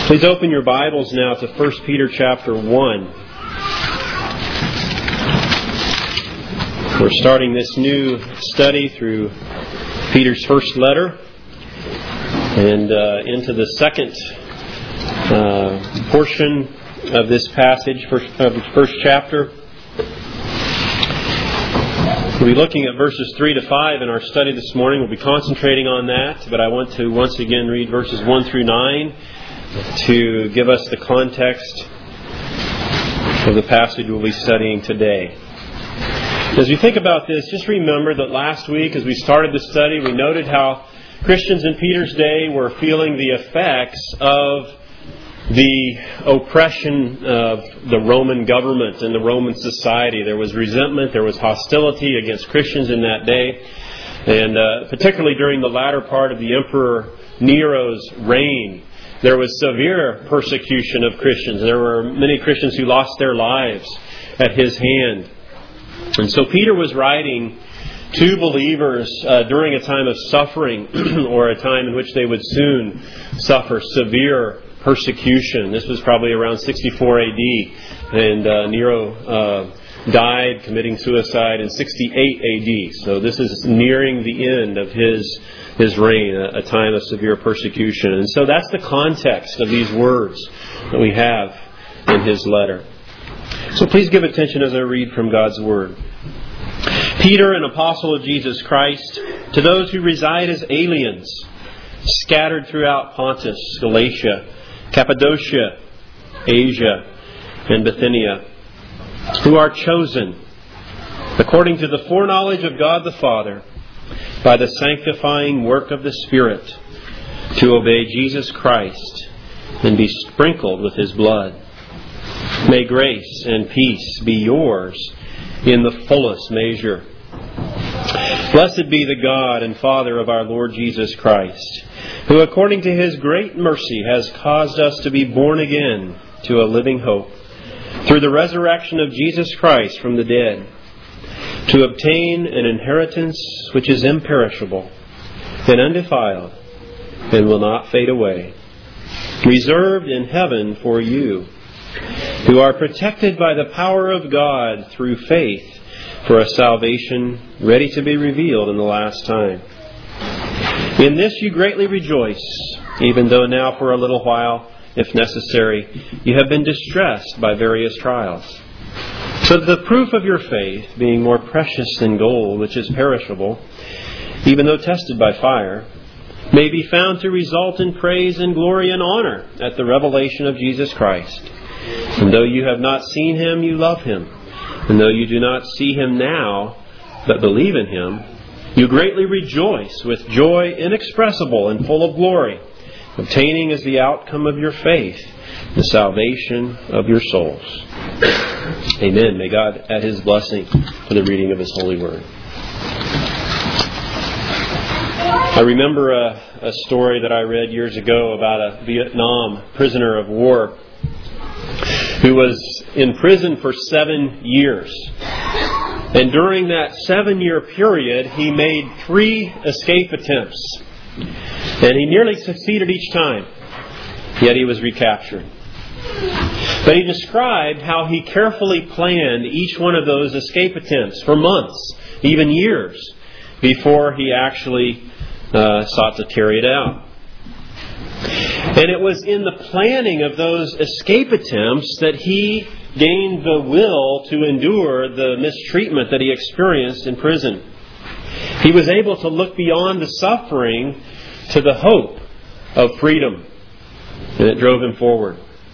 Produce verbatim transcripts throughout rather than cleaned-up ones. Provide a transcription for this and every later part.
Please open your Bibles now to First Peter chapter one. We're starting this new study through Peter's first letter and uh, into the second uh, portion of this passage, first, of the first chapter. We'll be looking at verses three to five in our study this morning. We'll be concentrating on that, but I want to once again read verses one through nine to give us the context of the passage we'll be studying today. As we think about this, just remember that last week as we started the study, we noted how Christians in Peter's day were feeling the effects of the oppression of the Roman government and the Roman society. There was resentment, there was hostility against Christians in that day, and uh, particularly during the latter part of the Emperor Nero's reign, there was severe persecution of Christians. There were many Christians who lost their lives at his hand. And so Peter was writing to believers uh, during a time of suffering or a time in which they would soon suffer severe persecution. This was probably around sixty-four A D, and uh, Nero uh, died committing suicide in sixty-eight A D. So this is nearing the end of his his reign, a, a time of severe persecution. And so that's the context of these words that we have in his letter. So please give attention as I read from God's Word. Peter, an apostle of Jesus Christ, to those who reside as aliens, scattered throughout Pontus, Galatia, Cappadocia, Asia, and Bithynia, who are chosen, according to the foreknowledge of God the Father, by the sanctifying work of the Spirit, to obey Jesus Christ and be sprinkled with His blood. May grace and peace be yours in the fullest measure. Blessed be the God and Father of our Lord Jesus Christ, who according to His great mercy has caused us to be born again to a living hope, through the resurrection of Jesus Christ from the dead, to obtain an inheritance which is imperishable and undefiled and will not fade away, reserved in heaven for you, who are protected by the power of God through faith for a salvation ready to be revealed in the last time. In this you greatly rejoice, even though now for a little while, if necessary, you have been distressed by various trials, so that the proof of your faith, being more precious than gold, which is perishable, even though tested by fire, may be found to result in praise and glory and honor at the revelation of Jesus Christ. And though you have not seen Him, you love Him. And though you do not see Him now, but believe in Him, you greatly rejoice with joy inexpressible and full of glory, obtaining as the outcome of your faith the salvation of your souls. Amen. May God add His blessing for the reading of His holy word. I remember a, a story that I read years ago about a Vietnam prisoner of war who was in prison for seven years. And during that seven-year period, he made three escape attempts. And he nearly succeeded each time. Yet he was recaptured. But he described how he carefully planned each one of those escape attempts for months, even years, before he actually uh, sought to carry it out. And it was in the planning of those escape attempts that he gained the will to endure the mistreatment that he experienced in prison. He was able to look beyond the suffering to the hope of freedom. And it drove him forward.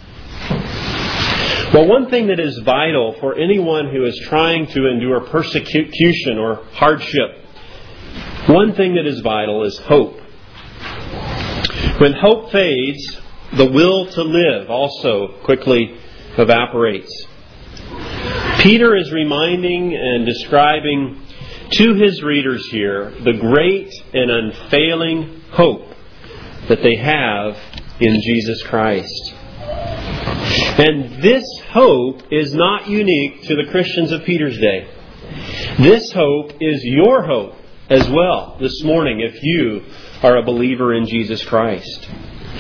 Well, one thing that is vital for anyone who is trying to endure persecution or hardship, one thing that is vital is hope. When hope fades, the will to live also quickly evaporates. Peter is reminding and describing to his readers here the great and unfailing hope that they have in Jesus Christ. And this hope is not unique to the Christians of Peter's day. This hope is your hope as well this morning if you are a believer in Jesus Christ.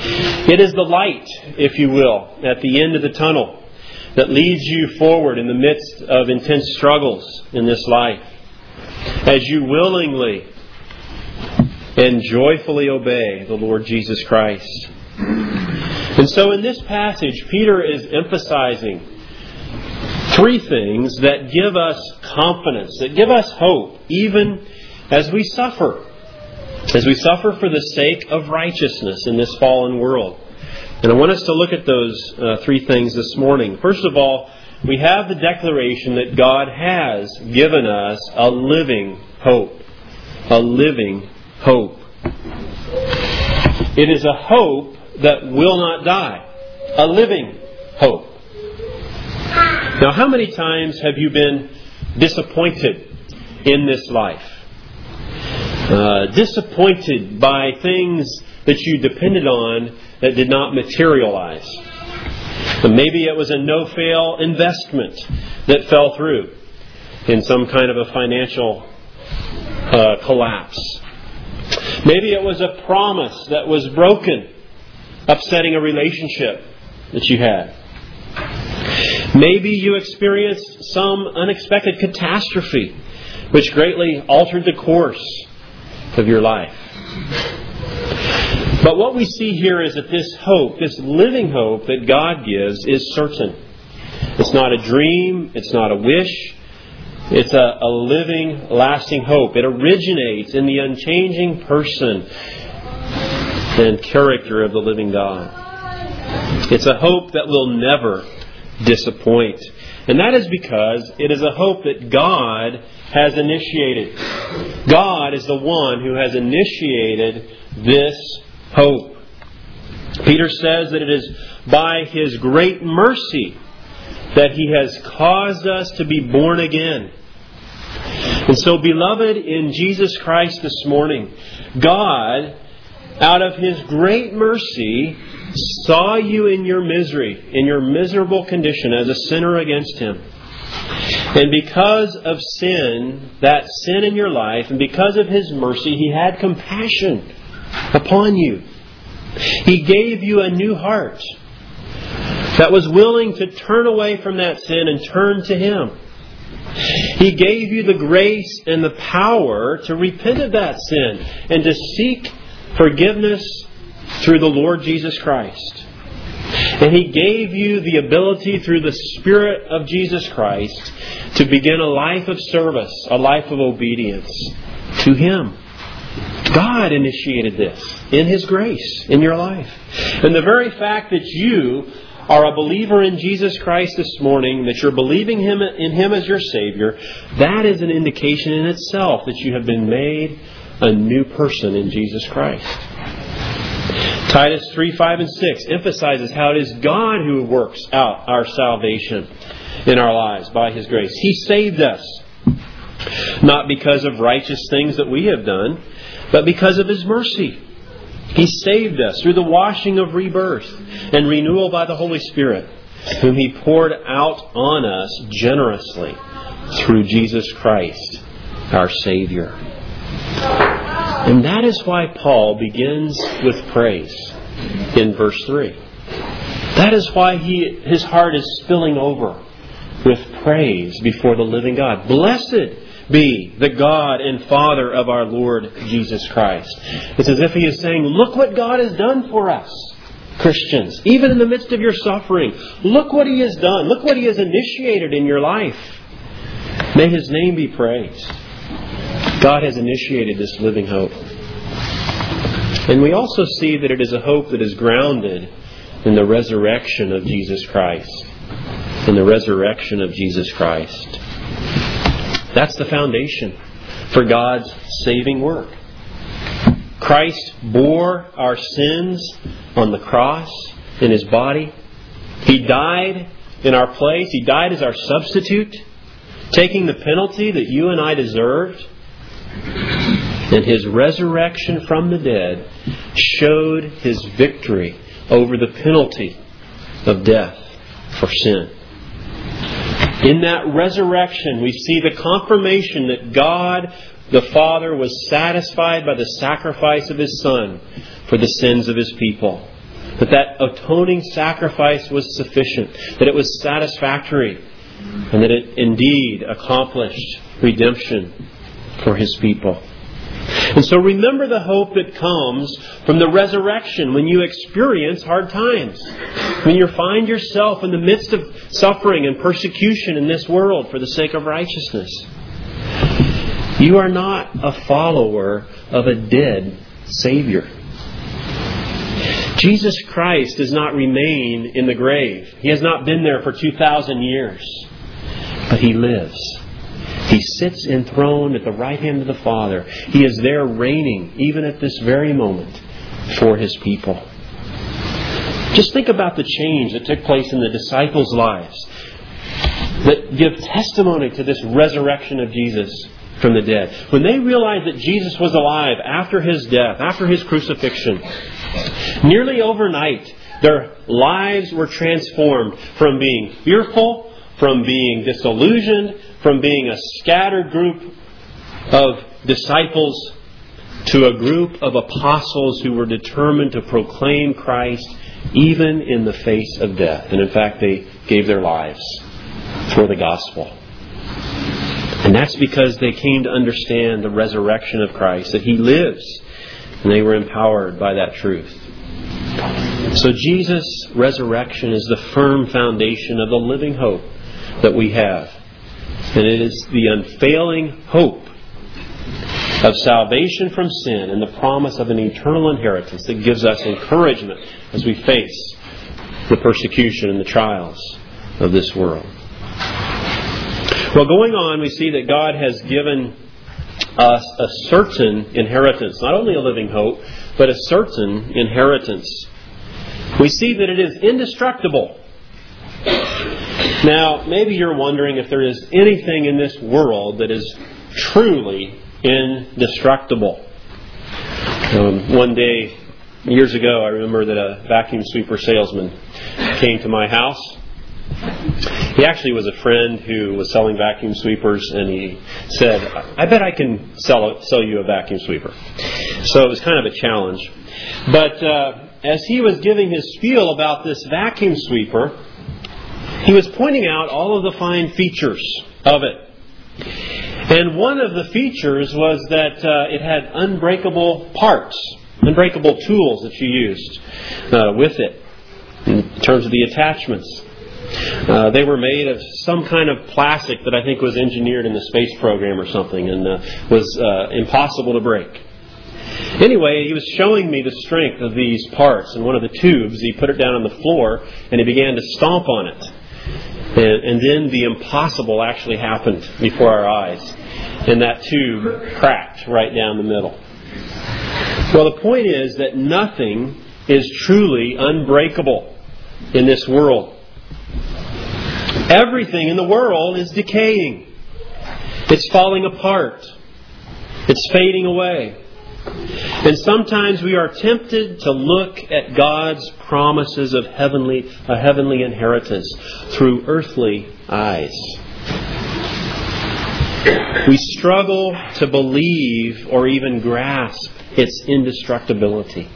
It is the light, if you will, at the end of the tunnel that leads you forward in the midst of intense struggles in this life, as you willingly and joyfully obey the Lord Jesus Christ. And so in this passage, Peter is emphasizing three things that give us confidence, that give us hope, even as we suffer. As we suffer for the sake of righteousness in this fallen world. And I want us to look at those uh, three things this morning. First of all, we have the declaration that God has given us a living hope. A living hope. It is a hope that will not die. A living hope. Now, how many times have you been disappointed in this life? Uh, disappointed by things that you depended on that did not materialize. And maybe it was a no-fail investment that fell through in some kind of a financial uh, collapse. Maybe it was a promise that was broken, upsetting a relationship that you had. Maybe you experienced some unexpected catastrophe which greatly altered the course of your life. But what we see here is that this hope, this living hope that God gives, is certain. It's not a dream. It's not a wish. It's a, a living, lasting hope. It originates in the unchanging person and character of the living God. It's a hope that will never disappoint. And that is because it is a hope that God has initiated. God is the one who has initiated this hope. Peter says that it is by His great mercy that He has caused us to be born again. And so, beloved in Jesus Christ this morning, God, out of His great mercy, saw you in your misery, in your miserable condition as a sinner against Him. And because of sin, that sin in your life, and because of His mercy, He had compassion upon you. He gave you a new heart that was willing to turn away from that sin and turn to Him. He gave you the grace and the power to repent of that sin and to seek forgiveness through the Lord Jesus Christ. And He gave you the ability through the Spirit of Jesus Christ to begin a life of service, a life of obedience to Him. God initiated this in His grace in your life. And the very fact that you are a believer in Jesus Christ this morning, that you're believing Him in Him as your Savior, that is an indication in itself that you have been made a new person in Jesus Christ. Titus three, five, and six emphasizes how it is God who works out our salvation in our lives by His grace. He saved us, not because of righteous things that we have done, but because of His mercy. He saved us through the washing of rebirth and renewal by the Holy Spirit, whom He poured out on us generously through Jesus Christ, our Savior. And that is why Paul begins with praise in verse three. That is why he, his heart is spilling over with praise before the living God. Blessed be the God and Father of our Lord Jesus Christ. It's as if He is saying, look what God has done for us, Christians. Even in the midst of your suffering, look what He has done. Look what He has initiated in your life. May His name be praised. God has initiated this living hope. And we also see that it is a hope that is grounded in the resurrection of Jesus Christ. In the resurrection of Jesus Christ. That's the foundation for God's saving work. Christ bore our sins on the cross in His body. He died in our place. He died as our substitute, taking the penalty that you and I deserved. And His resurrection from the dead showed His victory over the penalty of death for sin. In that resurrection, we see the confirmation that God the Father was satisfied by the sacrifice of His Son for the sins of His people. That that atoning sacrifice was sufficient. That it was satisfactory. And that it indeed accomplished redemption for His people. And so remember the hope that comes from the resurrection when you experience hard times. When you find yourself in the midst of suffering and persecution in this world for the sake of righteousness. You are not a follower of a dead Savior. Jesus Christ does not remain in the grave. He has not been there for two thousand years. But He lives. He sits enthroned at the right hand of the Father. He is there reigning, even at this very moment, for His people. Just think about the change that took place in the disciples' lives that give testimony to this resurrection of Jesus from the dead. When they realized that Jesus was alive after His death, after His crucifixion, nearly overnight, their lives were transformed from being fearful, from being disillusioned, from being a scattered group of disciples to a group of apostles who were determined to proclaim Christ even in the face of death. And in fact, they gave their lives for the gospel. And that's because they came to understand the resurrection of Christ, that He lives. And they were empowered by that truth. So Jesus' resurrection is the firm foundation of the living hope that we have. And it is the unfailing hope of salvation from sin and the promise of an eternal inheritance that gives us encouragement as we face the persecution and the trials of this world. Well, going on, we see that God has given us a certain inheritance. Not only a living hope, but a certain inheritance. We see that it is indestructible. Now, maybe you're wondering if there is anything in this world that is truly indestructible. Um, one day, years ago, I remember that a vacuum sweeper salesman came to my house. He actually was a friend who was selling vacuum sweepers, and he said, I bet I can sell a, sell you a vacuum sweeper. So it was kind of a challenge. But uh, as he was giving his spiel about this vacuum sweeper, he was pointing out all of the fine features of it. And one of the features was that uh, it had unbreakable parts, unbreakable tools that you used uh, with it in terms of the attachments. Uh, they were made of some kind of plastic that I think was engineered in the space program or something and uh, was uh, impossible to break. Anyway, he was showing me the strength of these parts. And one of the tubes, he put it down on the floor and he began to stomp on it. And, and then the impossible actually happened before our eyes. And that tube cracked right down the middle. Well, the point is that nothing is truly unbreakable in this world. Everything in the world is decaying. It's falling apart. It's fading away. And sometimes we are tempted to look at God's promises of heavenly, a heavenly inheritance through earthly eyes. We struggle to believe or even grasp its indestructibility.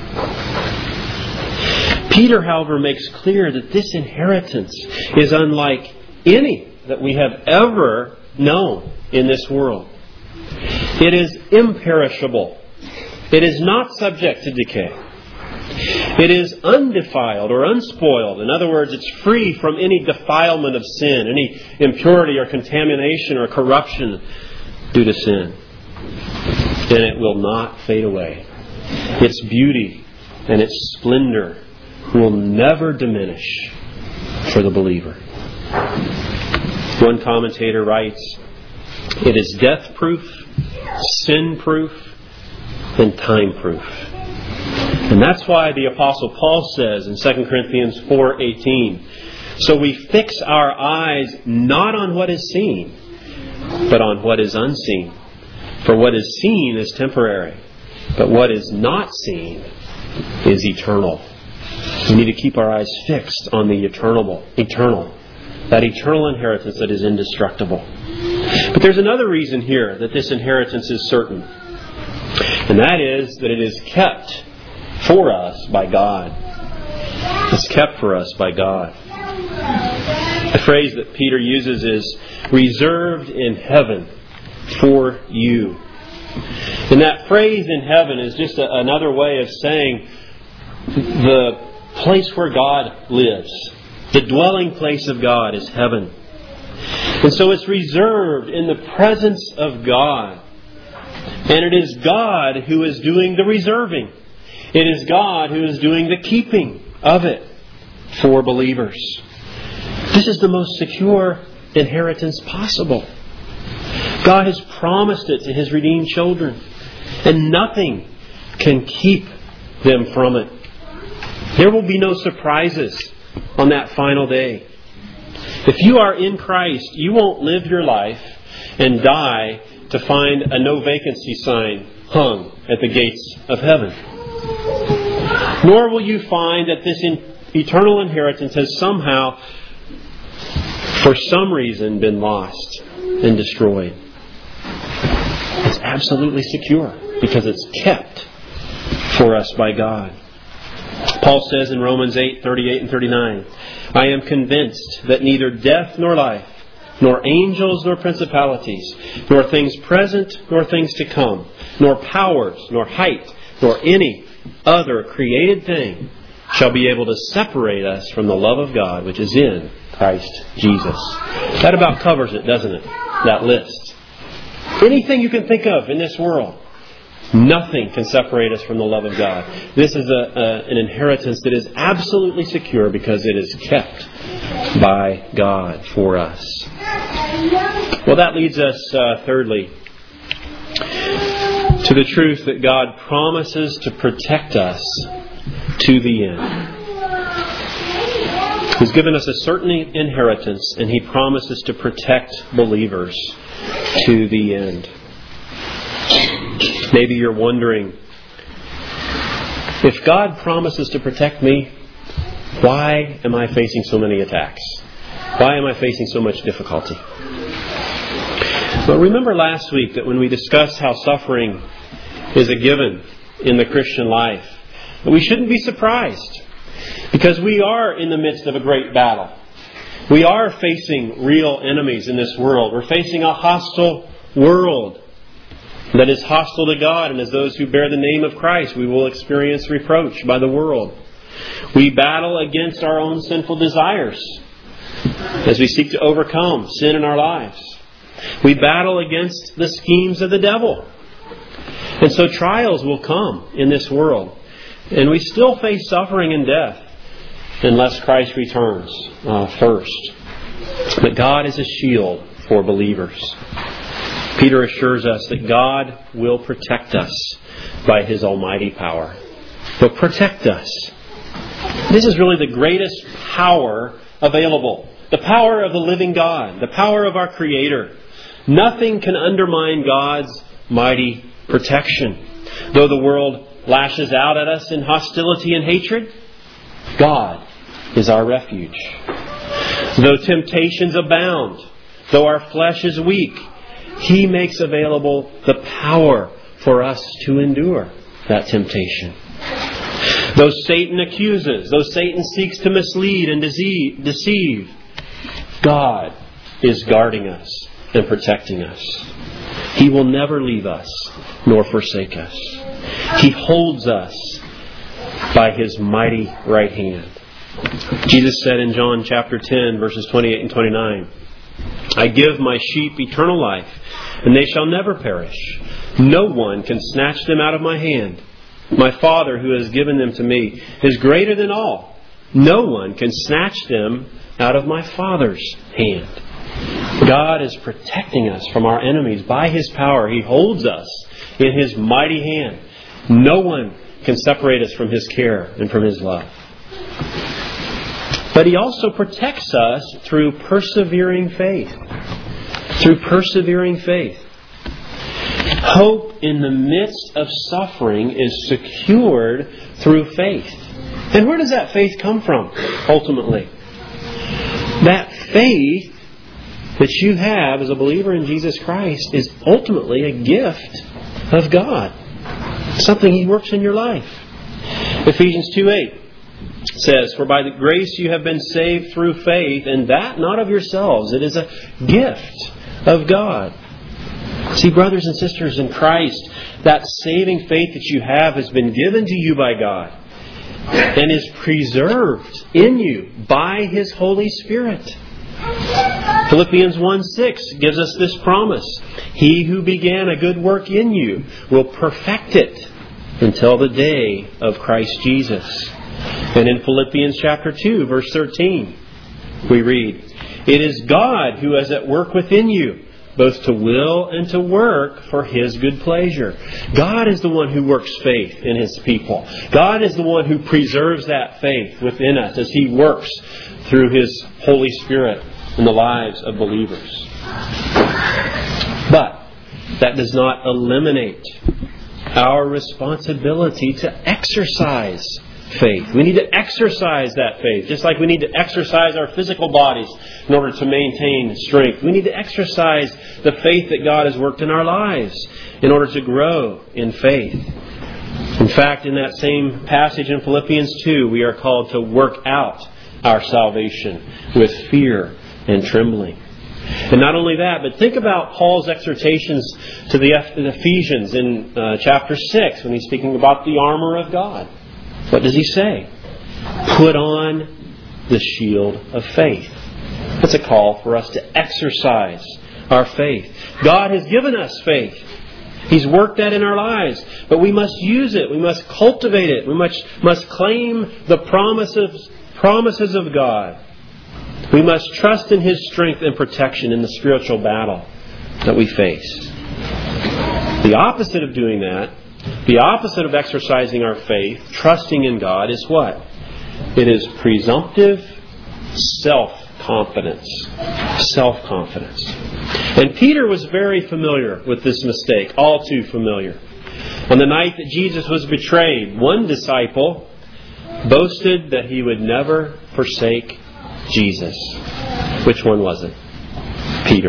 Peter, however, makes clear that this inheritance is unlike any that we have ever known in this world. It is imperishable. It is not subject to decay. It is undefiled or unspoiled. In other words, it's free from any defilement of sin, any impurity or contamination or corruption due to sin. And it will not fade away. Its beauty and its splendor will never diminish for the believer. One commentator writes, it is death-proof, sin-proof, and time-proof. And that's why the Apostle Paul says in Second Corinthians four eighteen, so we fix our eyes not on what is seen, but on what is unseen. For what is seen is temporary, but what is not seen is eternal. We need to keep our eyes fixed on the eternal, eternal, that eternal inheritance that is indestructible. But there's another reason here that this inheritance is certain. And that is that it is kept for us by God. It's kept for us by God. The phrase that Peter uses is reserved in heaven for you. And that phrase in heaven is just a, another way of saying the place where God lives. The dwelling place of God is heaven. And so it's reserved in the presence of God. And it is God who is doing the reserving. It is God who is doing the keeping of it for believers. This is the most secure inheritance possible. God has promised it to His redeemed children, and nothing can keep them from it. There will be no surprises on that final day. If you are in Christ, you won't live your life and die to find a no vacancy sign hung at the gates of heaven. Nor will you find that this in- eternal inheritance has somehow, for some reason, been lost and destroyed. It's absolutely secure because it's kept for us by God. Paul says in Romans eight, thirty-eight and thirty-nine, I am convinced that neither death nor life, nor angels nor principalities, nor things present nor things to come, nor powers, nor height, nor any other created thing shall be able to separate us from the love of God which is in Christ Jesus. That about covers it, doesn't it? That list. Anything you can think of in this world, nothing can separate us from the love of God. This is a, a, an inheritance that is absolutely secure because it is kept by God for us. Well, that leads us, uh, thirdly, to the truth that God promises to protect us to the end. He's given us a certain inheritance, and He promises to protect believers to the end. Maybe you're wondering, if God promises to protect me, why am I facing so many attacks? Why am I facing so much difficulty? But remember last week that when we discussed how suffering is a given in the Christian life, we shouldn't be surprised, because we are in the midst of a great battle. We are facing real enemies in this world. We're facing a hostile world that is hostile to God, and as those who bear the name of Christ, we will experience reproach by the world. We battle against our own sinful desires as we seek to overcome sin in our lives. We battle against the schemes of the devil. And so trials will come in this world. And we still face suffering and death unless Christ returns uh, first. But God is a shield for believers. Peter assures us that God will protect us by His almighty power. He'll protect us. This is really the greatest power available. The power of the living God. The power of our Creator. Nothing can undermine God's mighty protection. Though the world lashes out at us in hostility and hatred, God is our refuge. Though temptations abound, though our flesh is weak, He makes available the power for us to endure that temptation. Though Satan accuses, though Satan seeks to mislead and deceive, God is guarding us and protecting us. He will never leave us nor forsake us. He holds us by His mighty right hand. Jesus said in John chapter ten, verses twenty-eight and twenty-nine, I give my sheep eternal life, and they shall never perish. No one can snatch them out of my hand. My Father, who has given them to me, is greater than all. No one can snatch them out of my Father's hand. God is protecting us from our enemies by His power. He holds us in His mighty hand. No one can separate us from His care and from His love. But He also protects us through persevering faith. Through persevering faith. Hope in the midst of suffering is secured through faith. And where does that faith come from, ultimately? That faith that you have as a believer in Jesus Christ is ultimately a gift of God. Something He works in your life. Ephesians two eight. says, "For by the grace you have been saved through faith, and that not of yourselves. It is a gift of God." See, brothers and sisters in Christ, that saving faith that you have has been given to you by God and is preserved in you by His Holy Spirit. Philippians one six gives us this promise: "He who began a good work in you will perfect it until the day of Christ Jesus." And in Philippians chapter two, verse thirteen, we read, "It is God who is at work within you, both to will and to work for His good pleasure." God is the one who works faith in His people. God is the one who preserves that faith within us as He works through His Holy Spirit in the lives of believers. But that does not eliminate our responsibility to exercise faith. We need to exercise that faith, just like we need to exercise our physical bodies in order to maintain strength. We need to exercise the faith that God has worked in our lives in order to grow in faith. In fact, in that same passage in Philippians two, we are called to work out our salvation with fear and trembling. And not only that, but think about Paul's exhortations to the Ephesians in uh, chapter six when he's speaking about the armor of God. What does he say? Put on the shield of faith. That's a call for us to exercise our faith. God has given us faith. He's worked that in our lives. But we must use it. We must cultivate it. We must, must claim the promises, promises of God. We must trust in His strength and protection in the spiritual battle that we face. The opposite of doing that, the opposite of exercising our faith, trusting in God, is what? It is presumptive self-confidence. Self-confidence. And Peter was very familiar with this mistake, all too familiar. On the night that Jesus was betrayed, one disciple boasted that he would never forsake Jesus. Which one was it? Peter.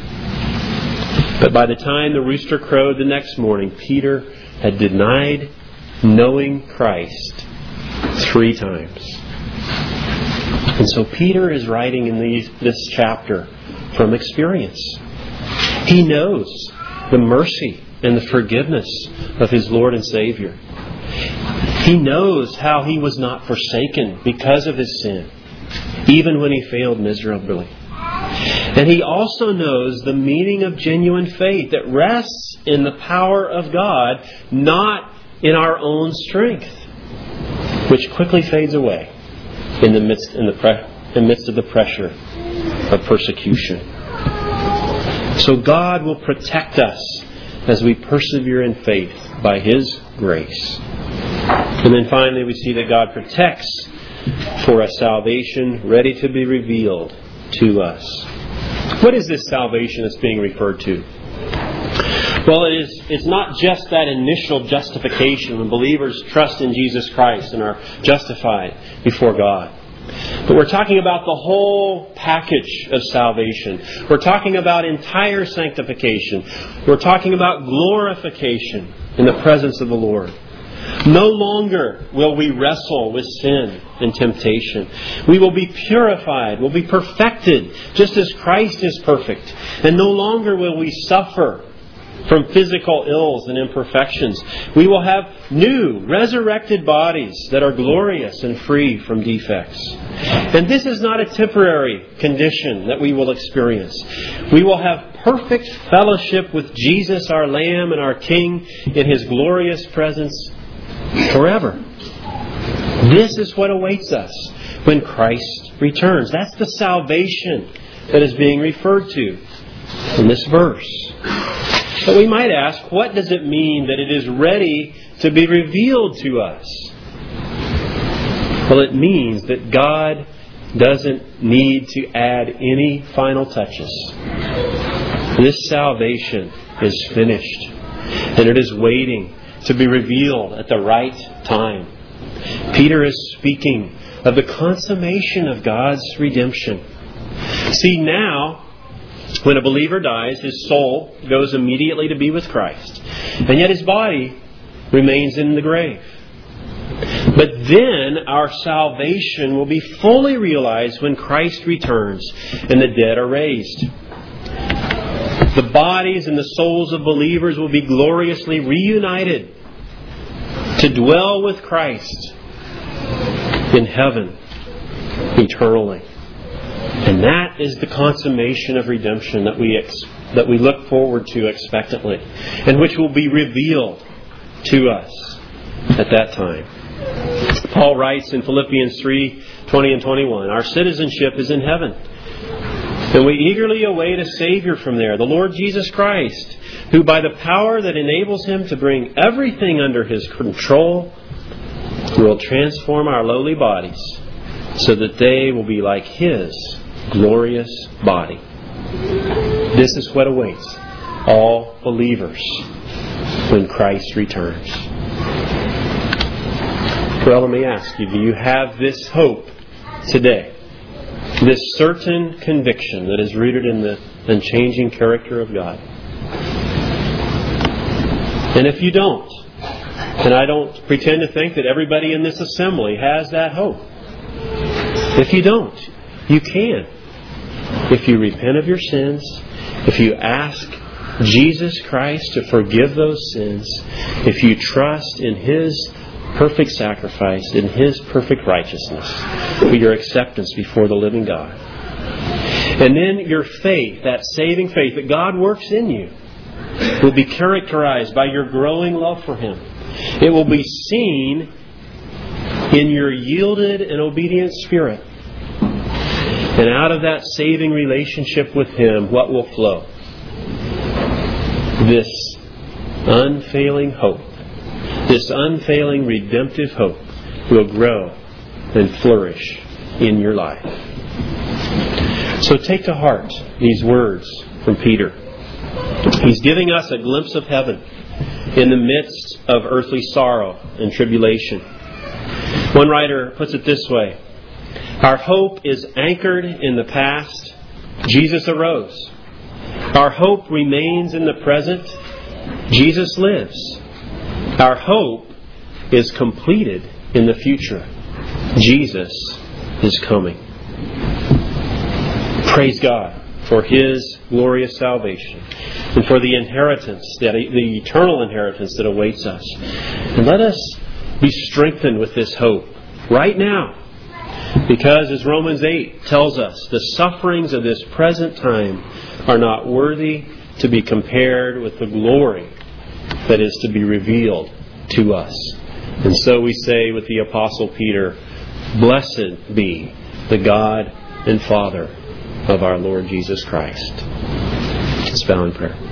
But by the time the rooster crowed the next morning, Peter had denied knowing Christ three times. And so Peter is writing in these, this chapter from experience. He knows the mercy and the forgiveness of his Lord and Savior. He knows how he was not forsaken because of his sin, even when he failed miserably. And he also knows the meaning of genuine faith that rests in the power of God, not in our own strength, which quickly fades away in the midst, in the, pre- in the midst of the pressure of persecution. So God will protect us as we persevere in faith by His grace. And then finally we see that God protects for a salvation ready to be revealed to us. What is this salvation that's being referred to? Well, it is, it's not just that initial justification when believers trust in Jesus Christ and are justified before God. But we're talking about the whole package of salvation. We're talking about entire sanctification. We're talking about glorification in the presence of the Lord. No longer will we wrestle with sin and temptation. We will be purified, we'll be perfected, just as Christ is perfect. And no longer will we suffer from physical ills and imperfections. We will have new, resurrected bodies that are glorious and free from defects. And this is not a temporary condition that we will experience. We will have perfect fellowship with Jesus, our Lamb and our King, in His glorious presence forever. This is what awaits us when Christ returns. That's the salvation that is being referred to in this verse. But we might ask, what does it mean that it is ready to be revealed to us? Well, it means that God doesn't need to add any final touches. This salvation is finished, and it is waiting to be revealed at the right time. Peter is speaking of the consummation of God's redemption. See, now, when a believer dies, his soul goes immediately to be with Christ, and yet his body remains in the grave. But then our salvation will be fully realized when Christ returns and the dead are raised. The bodies and the souls of believers will be gloriously reunited to dwell with Christ in heaven eternally. And that is the consummation of redemption that we ex- that we look forward to expectantly, and which will be revealed to us at that time. Paul writes in Philippians three twenty and twenty-one, our citizenship is in heaven, and we eagerly await a Savior from there, the Lord Jesus Christ, who by the power that enables Him to bring everything under His control will transform our lowly bodies so that they will be like His glorious body. This is what awaits all believers when Christ returns. Well, let me ask you, do you have this hope today? This certain conviction that is rooted in the unchanging character of God? And if you don't, and I don't pretend to think that everybody in this assembly has that hope. If you don't, you can. If you repent of your sins, if you ask Jesus Christ to forgive those sins, if you trust in His perfect sacrifice, in His perfect righteousness, for your acceptance before the living God. And then your faith, that saving faith that God works in you, will be characterized by your growing love for Him. It will be seen in your yielded and obedient spirit. And out of that saving relationship with Him, what will flow? This unfailing hope. This unfailing redemptive hope will grow and flourish in your life. So take to heart these words from Peter. He's giving us a glimpse of heaven in the midst of earthly sorrow and tribulation. One writer puts it this way: our hope is anchored in the past. Jesus arose. Our hope remains in the present. Jesus lives. Our hope is completed in the future. Jesus is coming. Praise God for His glorious salvation and for the inheritance, that the eternal inheritance that awaits us. And let us be strengthened with this hope right now. Because as Romans eight tells us, the sufferings of this present time are not worthy to be compared with the glory that is to be revealed to us. And so we say with the Apostle Peter, blessed be the God and Father of our Lord Jesus Christ. Let's bow in prayer.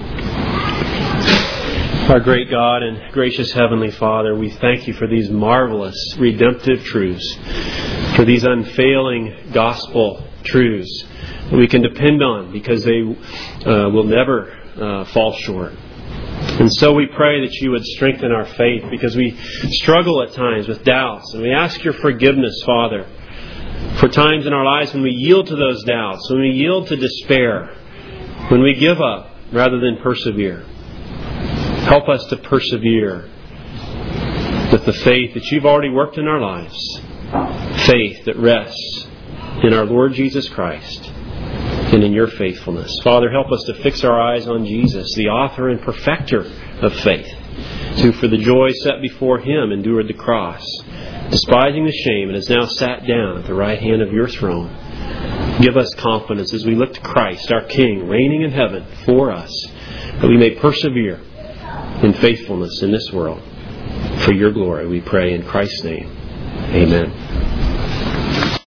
Our great God and gracious Heavenly Father, we thank You for these marvelous redemptive truths, for these unfailing gospel truths that we can depend on because they uh, will never uh, fall short. And so we pray that You would strengthen our faith, because we struggle at times with doubts. And we ask Your forgiveness, Father, for times in our lives when we yield to those doubts, when we yield to despair, when we give up rather than persevere. Help us to persevere with the faith that You've already worked in our lives. Faith that rests in our Lord Jesus Christ and in Your faithfulness. Father, help us to fix our eyes on Jesus, the author and perfecter of faith, who for the joy set before Him endured the cross, despising the shame, and has now sat down at the right hand of Your throne. Give us confidence as we look to Christ, our King, reigning in heaven for us, that we may persevere in faithfulness in this world. For Your glory, we pray in Christ's name. Amen.